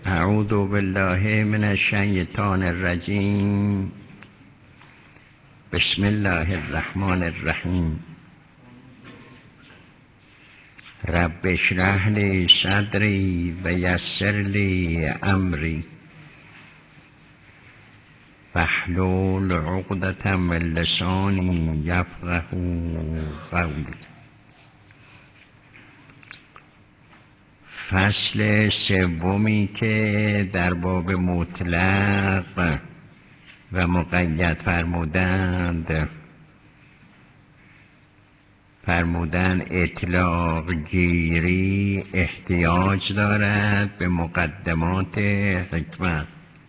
اعوذ بالله من الشیطان الرجیم. بسم الله الرحمن الرحیم. رب اشرح لی صدری و یسر لی امری واحلل عقدة من لسانی یفقهوا قولی. فصل سومی که در باب مطلق و مقید فرمودند اطلاق گیری احتیاج دارد به مقدمات حکمت،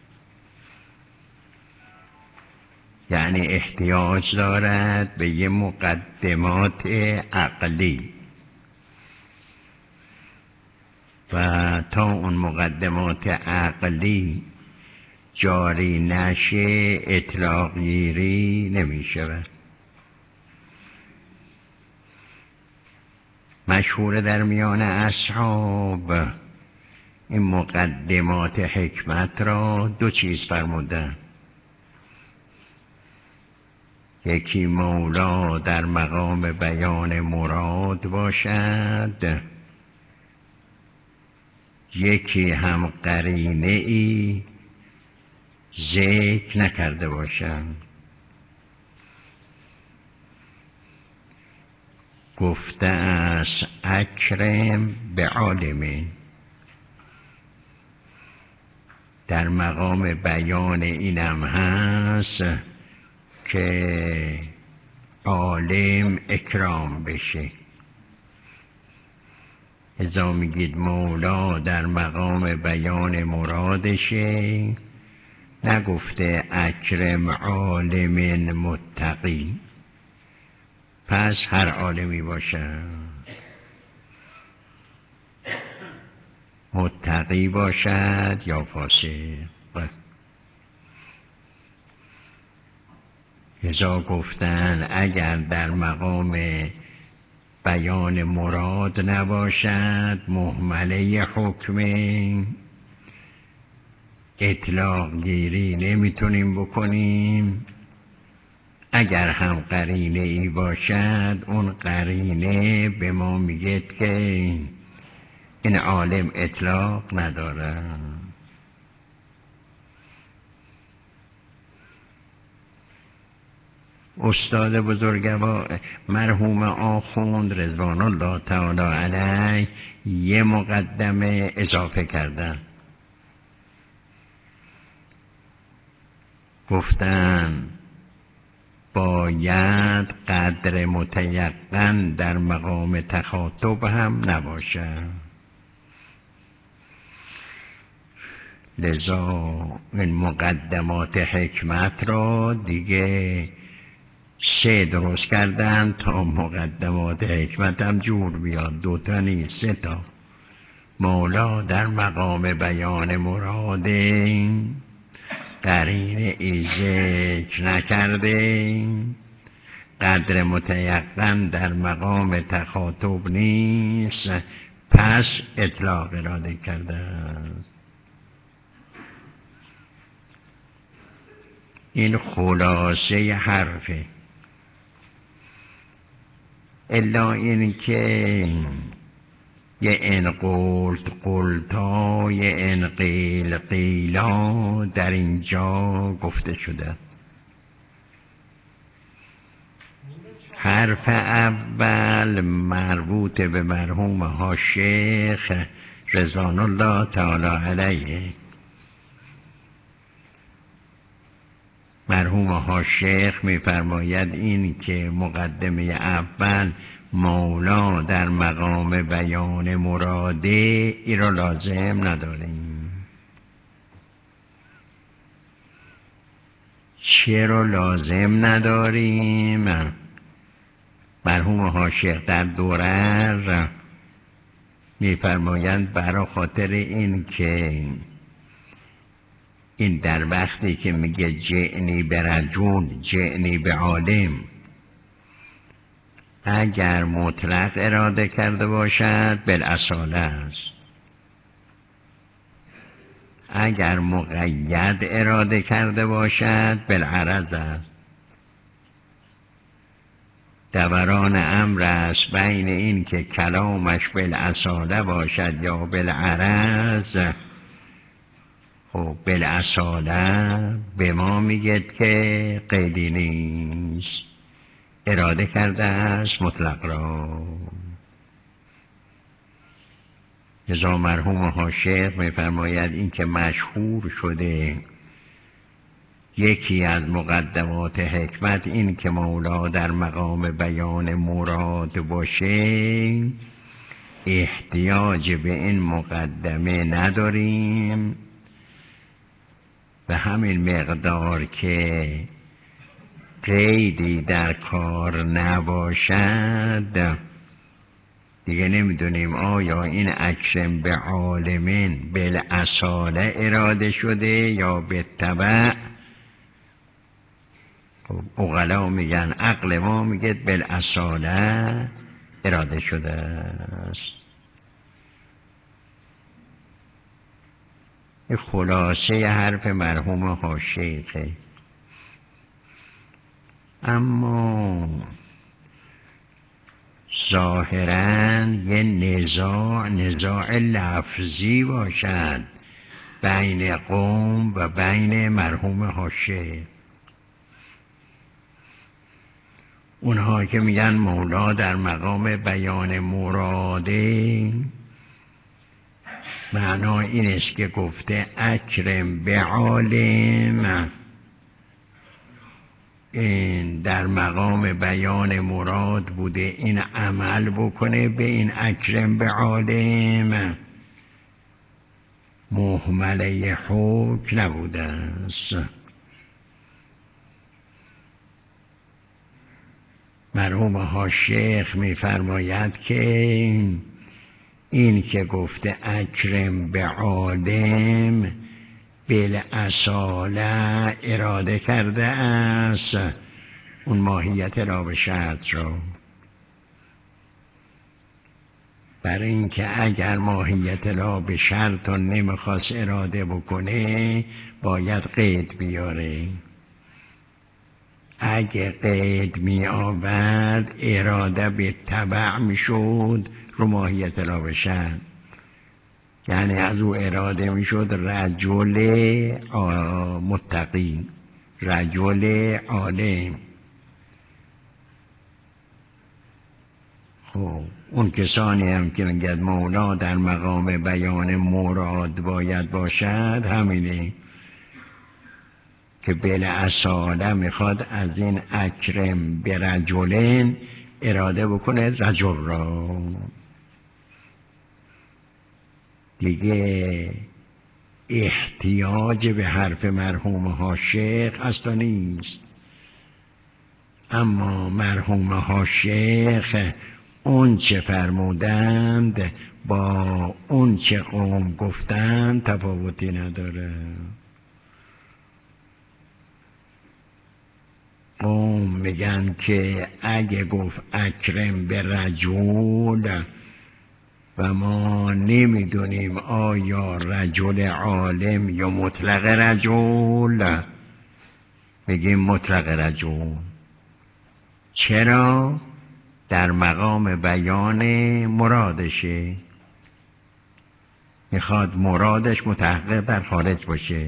یعنی احتیاج دارد به یه مقدمات عقلی و تا اون مقدمات عقلی جاری نشه اطلاق گیری نمی شود. مشهور در میان اصحاب این مقدمات حکمت را دو چیز فرمودند: یکی مولا در مقام بیان مراد باشد، یکی هم قرینه ای ذکر نکرده باشند. گفته است اکرم به عالمین. در مقام بیان اینم هست که عالم اکرام بشه. ازا میگید مولا در مقام بیان مرادشه، نگفته اکرم عالم متقی. پس هر عالمی باشه، متقی باشد یا فاسق. ازا گفتن اگر در مقام بیان مراد نباشد مهمله حکم اطلاق گیری نمیتونیم بکنیم. اگر هم قرینه ای باشد اون قرینه به ما میگه که این عالم اطلاق نداره. استاد بزرگوار مرحوم آخوند رضوان الله تعالی علیه یه مقدمه اضافه کردن. گفتن باید قدر متیقن در مقام تخاطب هم نباشد. لذا این مقدمات حکمت را دیگه سه درست کردن تا مقدمات حکمت هم جور بیاد. دوتا نیست، سه تا. مولا در مقام بیان مراده، قرینه ای ذکر نکرده، قدر متیقن در مقام تخاطب نیست، پس اطلاق اراده کرده است. این خلاصه حرفه. الا این که یه ان قلت قلتا، یه ان قیل قیلا در اینجا گفته شده. حرف اول مربوط به مرحوم ها شیخ رضوان الله تعالی علیه. مرحوم ها شیخ می‌فرماید این که مقدمه اول مولا در مقام بیان مراده ای را لازم نداریم. چرا لازم نداریم؟ مرحوم ها شیخ در درر می‌فرمایند برای خاطر این که این در وقتی که میگه جعنی به رجل جعنی به عالم، اگر مطلق اراده کرده باشد بالاصاله است. اگر مقید اراده کرده باشد بالعرض است. دوران امر است بین این که کلامش بالاصاله باشد یا بالعرض. خب بالاصاله به ما میگید که قیدی نیست، اراده کرده است مطلق را. لذا مرحوم حاشیه میفرماید این که مشهور شده یکی از مقدمات حکمت این که مولا در مقام بیان مراد باشه، احتیاج به این مقدمه نداریم. به همین مقدار که قیدی در کار نباشد دیگه نمیدونیم آیا این اکرم به عالمین بالاصاله اراده شده یا به تبع. عقلا میگن، عقل ما میگه بالاصاله اراده شده است. خلاصه حرف مرحوم حاشیه. اما ظاهراً یه نزاع لفظی باشد بین قوم و بین مرحوم حاشیه. اونها که میگن مولا در مقام بیان مراده، معنا این است که گفته اکرم به عالم، این در مقام بیان مراد بوده این عمل بکنه به این اکرم به عالم، مهمله حکم نبوده است. مرحوم حاشیه میفرماید که این که گفته اکرم به عالم بالاصاله اراده کرده است اون ماهیت را به شرط را. برای اینکه اگر ماهیت را به شرط و نمیخواست اراده بکنه باید قید بیاره. اگه قید می آورد اراده به تبع می شد رو ماهیت را به شرط، یعنی از او اراده می شد رجل متقی، رجل عالم. خب اون کسانی هم که میگد مولا در مقام بیان مراد باید باشد همینه که بالاصاله میخواد از این اکرم به رجلین اراده بکنه رجل را. دیگه احتیاج به حرف مرحوم حاشیه اصلا نیست. اما مرحوم حاشیه اون چه فرمودند با اون چه قوم گفتند تفاوتی نداره. قوم میگن که اگه گفت اکرم به رجل و ما نمیدونیم آیا رجل عالم یا مطلق رجل، بگیم مطلق رجل. چرا؟ در مقام بیان مرادشه، میخواد مرادش متحقق در خارج باشه.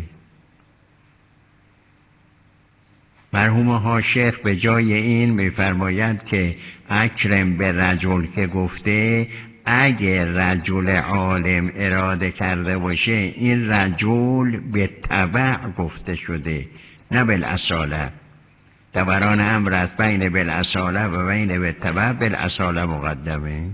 مرحوم حاشیه به جای این میفرماید که اکرم به رجل که گفته اگه رجل عالم اراده کرده باشه این رجل به تبع گفته شده نه بالاصاله. دوران امر است بین بالاصاله و بین به تبع، بالاصاله مقدمه.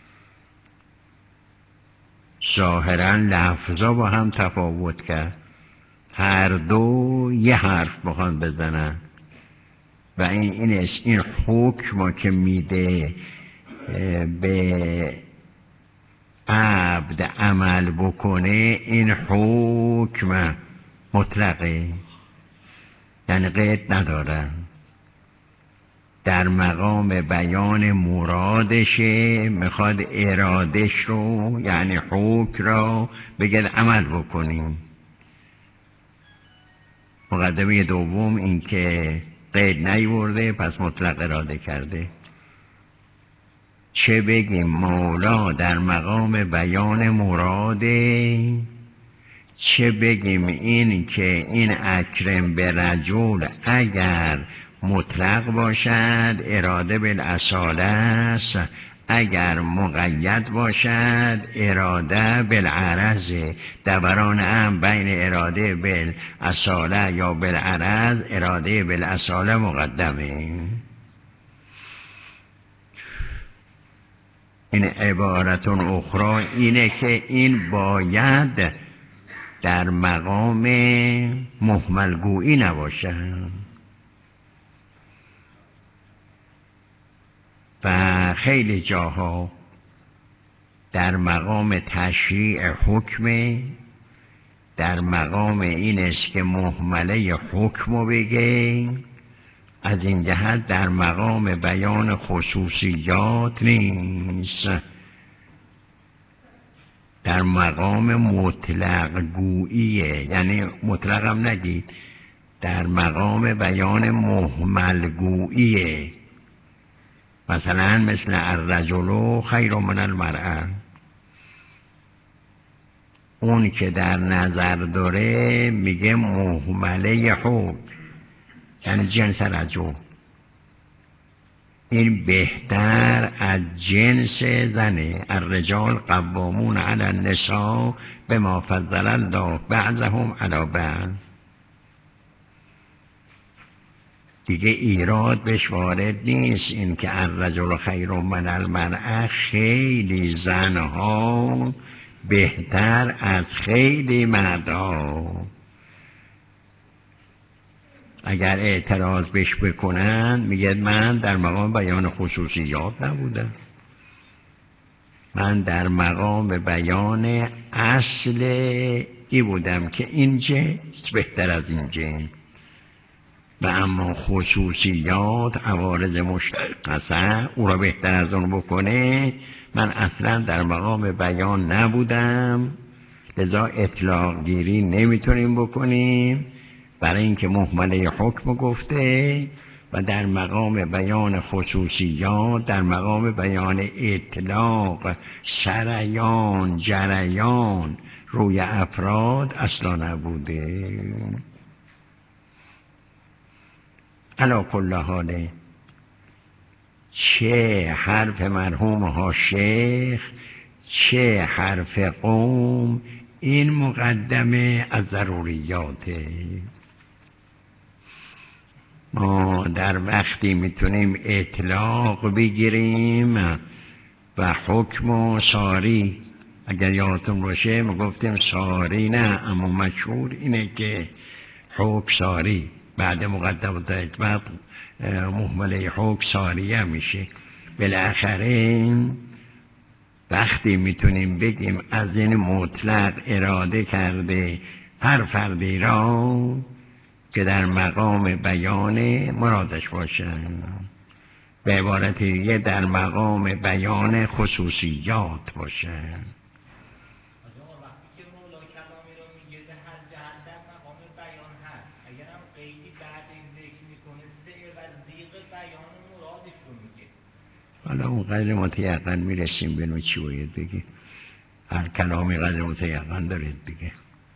ظاهرا لفظا با هم تفاوت کرد، هر دو یه حرف بخوان بزنن و این است این حکم که میده به عبد عمل بکنه این حکم مطلقه، یعنی قید نداره، در مقام بیان مرادشه، میخواد ارادش رو یعنی حکم را بگه عمل بکنیم. مقدمه دوم این که قید نیورده پس مطلق اراده کرده. چه بگیم مولا در مقام بیان مراده، چه بگیم این که این اکرم به رجل اگر مطلق باشد اراده بالاصاله است، اگر مقید باشد اراده بالعرض. دوران هم بین اراده بالاصاله یا بالعرض اراده بالاصاله مقدمه. این عبارت اخرى اینه که این باید در مقام مهملگویی نباشد و خیلی جاها در مقام تشریع حکم، در مقام این است که مهمله حکم بگه، از این جهت در مقام بیان خصوصیات نیست، در مقام مطلق گوییه. یعنی مطلق هم نگید، در مقام بیان مهمل گوییه. مثلا مثل الرجل خیر من المرأه، اون که در نظر داره میگه مهمله حکم، یعنی جنس رجل، این بهتر از جنس زنه. الرجال قوامون علی النساء بما فضل الله بعضهم علی بعض. دیگه ایراد بهش وارد نیست این که الرجل خیر من المرأه، خیلی زنها بهتر از خیلی مردها. اگر اعتراض بهش بکنن میگه من در مقام بیان خصوصیات نبودم، من در مقام بیان اصل ای بودم که این جنس بهتر از این جنس، و اما خصوصیات عوارض مشخصه او را بهتر از اون بکنه، من اصلا در مقام بیان نبودم. لذا اطلاق گیری نمیتونیم بکنیم برای اینکه مهمله حکم گفته، و در مقام بیان خصوصیات، در مقام بیان اطلاق، سریان، جریان روی افراد اصلا نبوده. علی کل حال چه حرف مرحوم ها شیخ چه حرف قوم، این مقدمه از ضروریاته. ما در وقتی میتونیم اطلاق بگیریم و حکم و ساری، اگر یادتون باشه ما گفتیم ساری نه، اما مشهور اینه که حکم ساری بعد مقدمات اطلاق مهمله حکم ساریه میشه. بالاخره وقتی میتونیم بگیم از این مطلق اراده کرده هر فردی را که در مقام بیان مرادش باشن، به عبارت دیگه در مقام بیان خصوصیات باشن. وقتی که مولا کلامی رو میگه به هر جهت در مقام بیان هست، اگر هم قیدی بعدش ذکر میکنه سیر و زیغ بیان مرادش رو میگه. حالا اون قدر متیقن میرسیم بینو چی باید بگی، هر کلامی قدر متیقن دارید دیگه.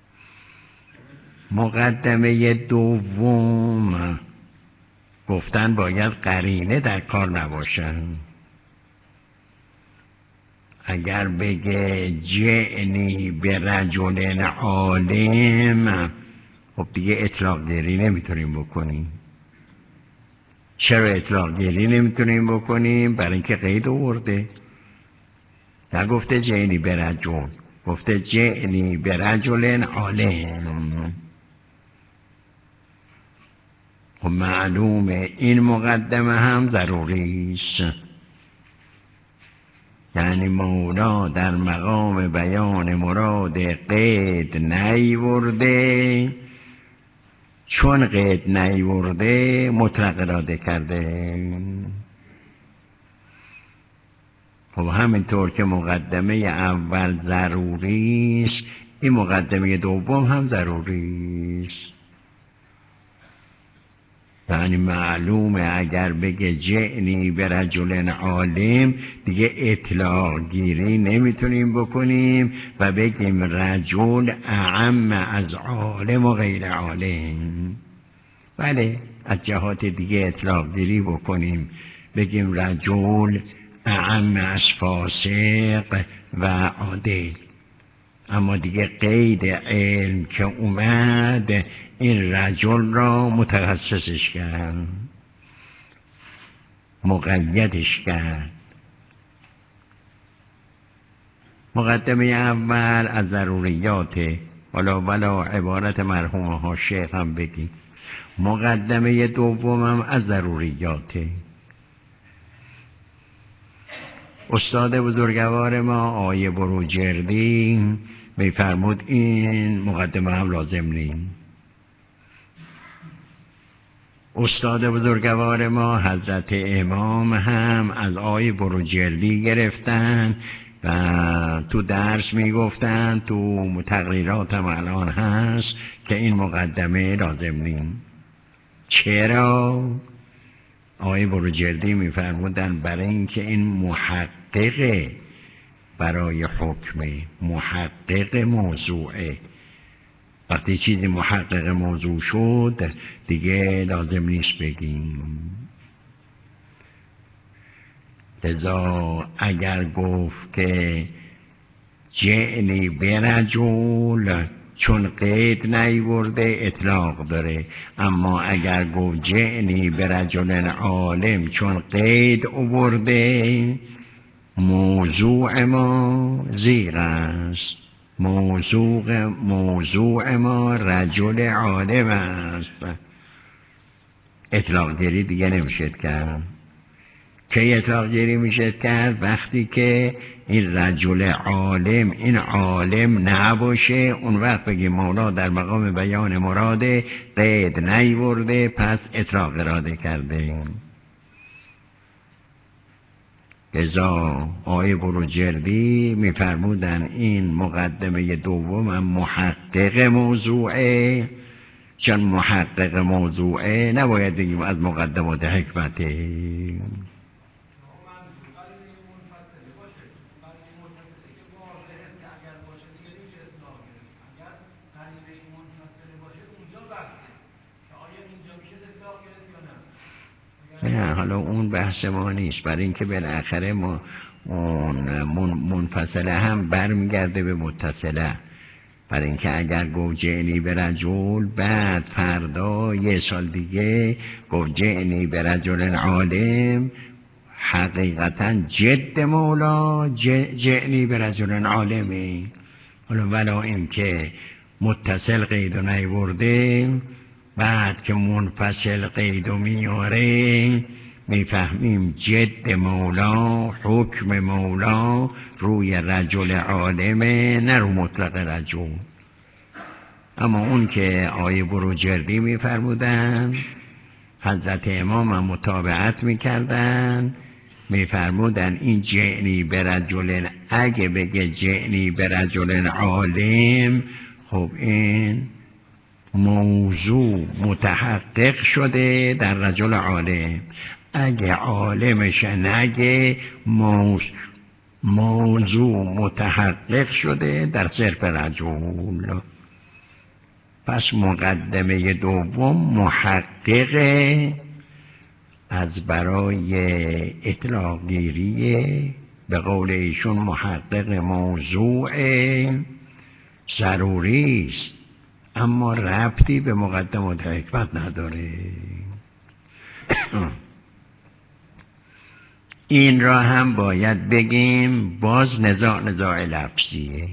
مقدمه دوم گفتن باید قرینه در کار نباشن. اگر بگه جعنی به رجل عالم، خب دیگه اطلاق گیری نمیتونیم بکنیم. چرا اطلاق گیری نمیتونیم بکنیم؟ برای اینکه قید آورده، نگفته جعنی به رجل، گفته جعنی به رجل عالم. خب معلومه این مقدمه هم ضروری است. یعنی مولا در مقام بیان مراد قید نیورده، چون قید نیورده مطلق اراده کرده. خب همینطور که مقدمه اول ضروری است، این مقدمه دوم هم ضروری است. یعنی معلومه اگر بگه جعنی به رجل عالم دیگه اطلاق گیری نمیتونیم بکنیم و بگیم رجل اعم از عالم و غیر عالم. بله از جهات دیگه اطلاق گیری بکنیم بگیم رجل اعم از فاسق و عادل، اما دیگه قید علم که اومد این رجل را متخصصش کرد، مقیدش کرد. مقدمه اول از ضروریاته، حالا عبارت مرحوم ها شیخ هم بگی. مقدمه دوم هم از ضروریاته. استاد بزرگوار ما آیه بروجردی میفرمود این مقدمه هم لازم نیست. استاد بزرگوار ما حضرت امام هم از آیه بروجردی گرفتن و تو درس میگفتن، تو تقریرات هم الان هست که این مقدمه لازم نیست. چرا؟ آیه بروجردی میفرمودن برای اینکه این محقق برای حکم، محقق موضوعه. وقتی چیزی محقق موضوع شد دیگه لازم نیست بگیم. لذا اگر گفت که جعنی برجول چون قید نیورده اطلاق داره، اما اگر گفت جعنی برجل عالم چون قید آورده موضوع ما زیر است. موضوع ما رجل عالم است. اطلاق گیری دیگه نمیشه کرد. کی اطلاق گیری میشه کرد؟ وقتی که این رجل عالم این عالم نباشه، اون وقت بگیم مولا در مقام بیان مراده قید نیورده پس اطلاق اراده کرده. لذا آیه بروجردی میفرمودن این مقدمه دوم هم محقق موضوعه. چون محقق موضوعه نباید بگیم از مقدمات حکمته. نه حالا اون بحث ما نیست، برای اینکه بالاخره ما اون منفصله هم برمیگرده به متصله. برای اینکه اگر گفت جعنی به رجل بعد فردا یه سال دیگه گفت جعنی به رجل عالم، حقیقتا جد مولا جعنی به رجل عالمی. حالا ولا اینکه متصل قید و نیورده، بعد که منفصل قید و میاره میفهمیم جد مولا حکم مولا روی رجل عالمه نه رو مطلق رجل. اما اون که آیه بروجردی میفرمودن حضرت امام هم متابعت میکردن، میفرمودن این جعنی به رجل، اگه بگه جعنی به رجل عالم خب این موضوع متحقق شده در رجل عالم. اگه عالمش نگه موضوع متحقق شده در صرف رجل. پس مقدمه دوم محقق از برای اطلاق گیریه، به قول ایشون محقق موضوع ضروری است اما ربطی به مقدمات حکمت نداره. این را هم باید بگیم باز نزاع لفظیه.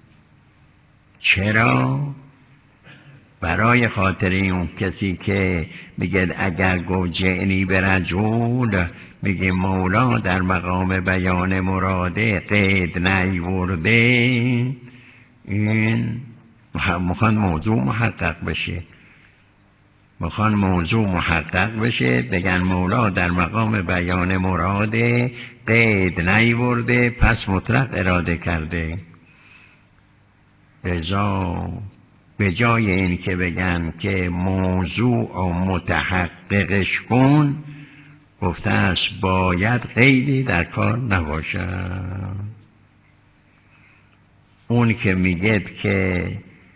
چرا؟ برای خاطر اون کسی که میگه اگر گفت جعنی به رجل میگه مولا در مقام بیان مراده قید نیورده، این مخوان موضوع محقق بشه. مخوان موضوع محقق بشه بگن مولا در مقام بیان مراده قید نیورده پس مطلق اراده کرده. لذا به جای این که بگن که موضوع و متحققش کن، گفته است باید قیدی در کار نباشد. اون که میگه که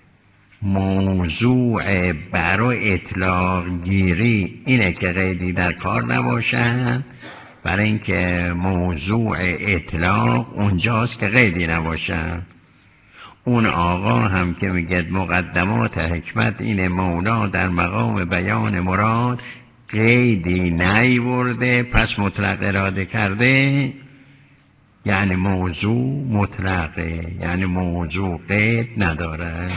موضوع برای اطلاق گیری اینه که قیدی در کار نباشد، برای اینکه موضوع اطلاق اونجاست که قیدی نباشد. اون آقا هم که میگه مقدمات حکمت اینه مولا در مقام بیان مراد قیدی نیورده پس مطلق اراده کرده، یعنی موضوع مطلقه، یعنی موضوع قید نداره.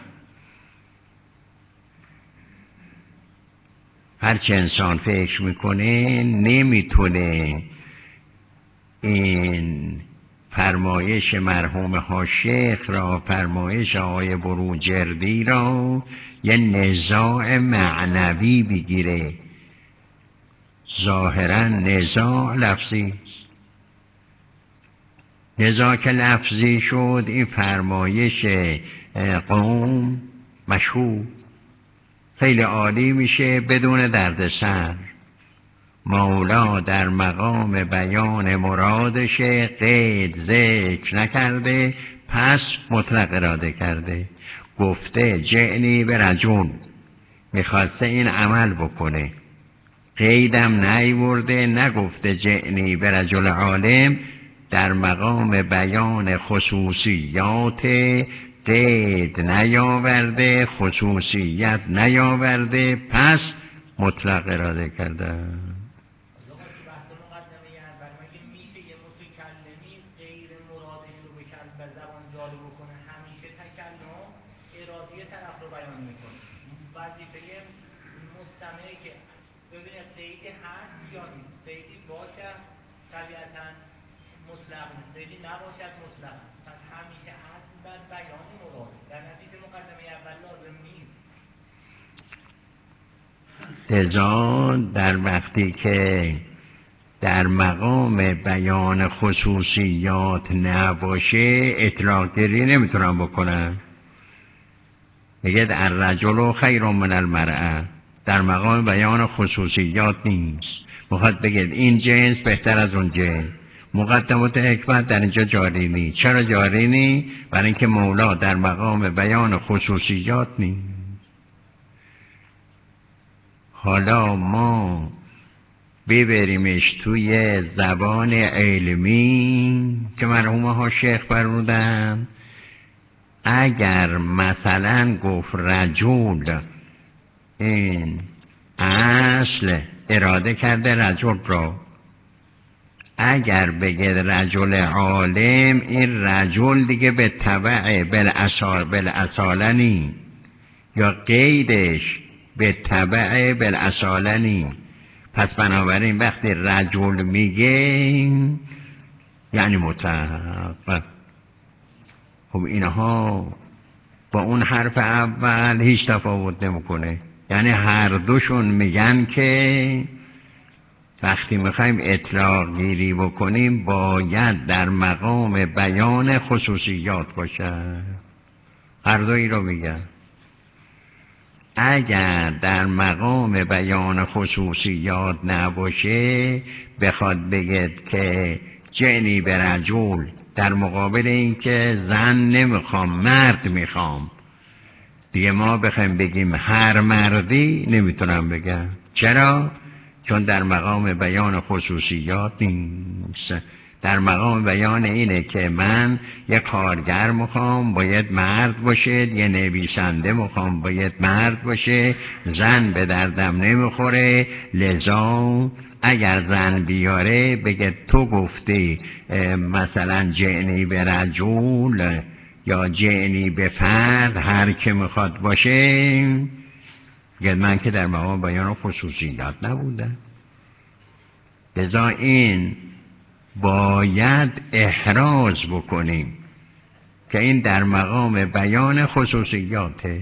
هرچه انسان فکر میکنه نمیتونه این فرمایش مرحوم حاشیخ را، فرمایش آقای بروجردی را یه نزاع معنوی بگیره. ظاهرا نزاع لفظی، نزاع که لفظی شد این فرمایش قوم مشهور خیلی عالی میشه بدون دردسر. مولا در مقام بیان مرادش قید ذکر نکرده پس مطلق اراده کرده. گفته جعنی به رجل، میخواسته این عمل بکنه، قیدم نیورده، نگفته جعنی به رجل عالم، در مقام بیان خصوصیات قید نیاورده، خصوصیت نیاورده، پس مطلق اراده کرده. تو بحث مقدمه اول مگه میشه یه متکلمی غیر مرادش رو به زبان جاری بکنه؟ همیشه تکلم ارادی طرف رو بیان میکنه. وظیفه مستمعی که ببینه قیدی هست یا نیست، قیدی باشه طبیعتا مطلق نیست، قیدی نباشد مطلق است. پس همیشه اصل بر بیان مراد، در نتیجه مقدمه اول لازم نیست. لذا در وقتی که در مقام بیان خصوصیات نباشه اطلاق گیری نمیتونن بکنن. میگه الرجل خیر من المرأة، در مقام بیان خصوصیات نیست. میخواد بگید این جنس بهتر از اون جنس. مقدمات حکمت در اینجا جاری نیست. چرا جاری نیست؟ برای اینکه مولا در مقام بیان خصوصیات نیست. حالا ما ببریمش توی زبان علمی که مرحوم ها شیخ فرمودن. اگر مثلا گفت رجل، این اصل اراده کرده رجل را، اگر بگه رجل عالم، این رجل دیگه به تبع بالاصالنی یا قیدش به تبع بالاصالنی. پس بنابراین وقتی رجل میگه یعنی مطلق. خب اینها با اون حرف اول هیچ تفاوت نمیکنه. یعنی هر دوشون میگن که وقتی میخوایم اطلاق گیری بکنیم باید در مقام بیان خصوصیات باشه. هر دوی رو میگن. اگر در مقام بیان خصوصیات نباشه، بخواد بگید که جنی به رجل، در مقابل این که زن نمیخوام مرد میخوام، دیگه ما بخوایم بگیم هر مردی نمیتونم بگم. چرا؟ چون در مقام بیان خصوصیات نیست. در مقام بیان اینه که من یه کارگر میخوام باید مرد باشه، یه نویسنده میخوام باید مرد باشه، زن به دردم نمیخوره. لذا اگر زن بیاره بگه تو گفتی مثلا جعنی به رجل یا جعنی به فرد، هر که میخواد باشه، بگه من که در مقام بیان خصوصیات نبودم. لذا این باید احراز بکنیم که این در مقام بیان خصوصیاته.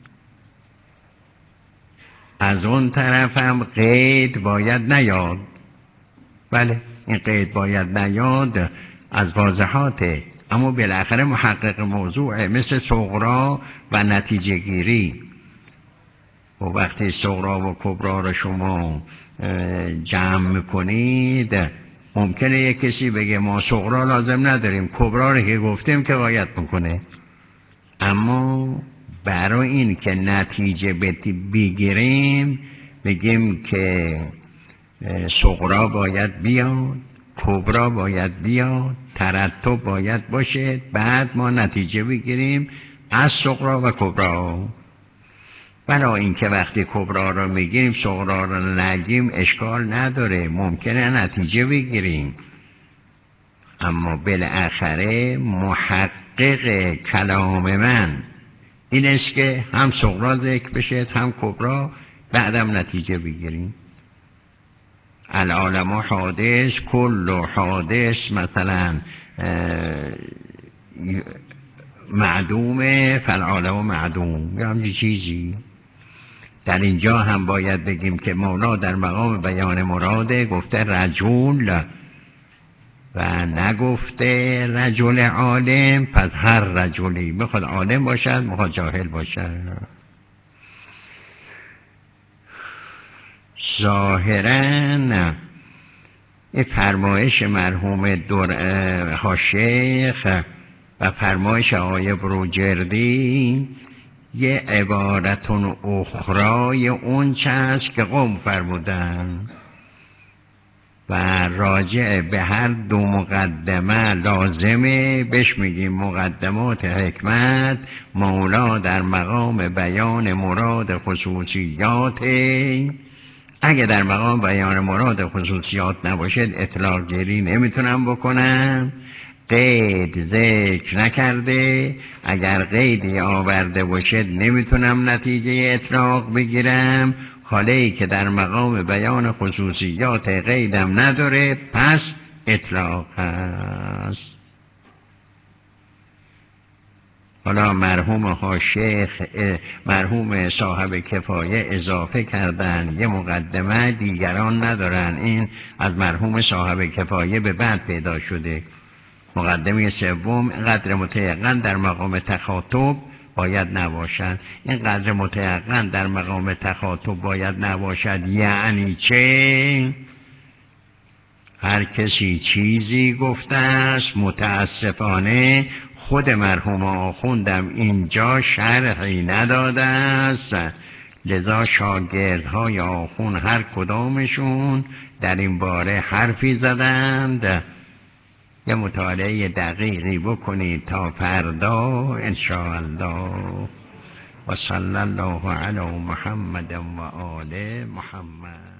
از اون طرف هم قید باید نیاد. بله این قید باید نیاد. از واضحاته، اما بالاخره محقق موضوعه، مثل صغرا و نتیجه گیری. و وقتی صغرا و کبرا رو شما جمع میکنید، ممکنه یک کسی بگه ما صغرا لازم نداریم، کبرا رو که گفتیم که باید میکنه. اما برای این که نتیجه بگیریم بگیم که صغرا باید بیاد، کبرا باید بیاد، ترتب باید باشه، بعد ما نتیجه بگیریم از صغرا و کبرا. برای اینکه وقتی کبرا رو میگیریم صغرا رو نگیم اشکال نداره، ممکنه نتیجه بگیریم. اما بالاخره محقق کلام من این است که هم صغرا ذکر بشه هم کبرا، بعدم نتیجه بگیریم. العالم حادث، کل حادث مثلا معدومه، فالعالم معدوم، یا همچین چیزی. در اینجا هم باید بگیم که مولا در مقام بیان مراده گفته رجل و نگفته رجل عالم. پس هر رجلی بخواد عالم باشد بخواد جاهل باشد. ظاهراً این فرمایش مرحوم شیخ و فرمایش آقای بروجردی یه عبارت اخرای اون چه است که قوم فرمودن و راجع به هر دو مقدمه لازمه بهش میگیم مقدمات حکمت. مولا در مقام بیان مراد خصوصیات، اگه در مقام بیان مراد خصوصیات نباشد اطلاق گیری نمیتونم بکنم. قید ذکر نکرده، اگر قیدی آورده باشد نمیتونم نتیجه اطلاق بگیرم. حالی که در مقام بیان خصوصیات قیدم نداره پس اطلاق هست. حالا مرحوم صاحب کفایه اضافه کردن یه مقدمه، دیگران ندارن. این از مرحوم صاحب کفایه به بعد پیدا شده. مقدمه سوم، قدر متیقن در مقام تخاطب باید نباشد. این قدر متیقن در مقام تخاطب باید نباشد یعنی چه؟ هر کسی چیزی گفته است، متاسفانه خود مرحوم آخوندم اینجا شرحی نداده است، لذا شاگردهای آخوند هر کدامشون در این باره حرفی زدند. یه مطالعه دقیقی بکنید تا فردا انشاءالله. و صلی الله علی محمد و آل محمد.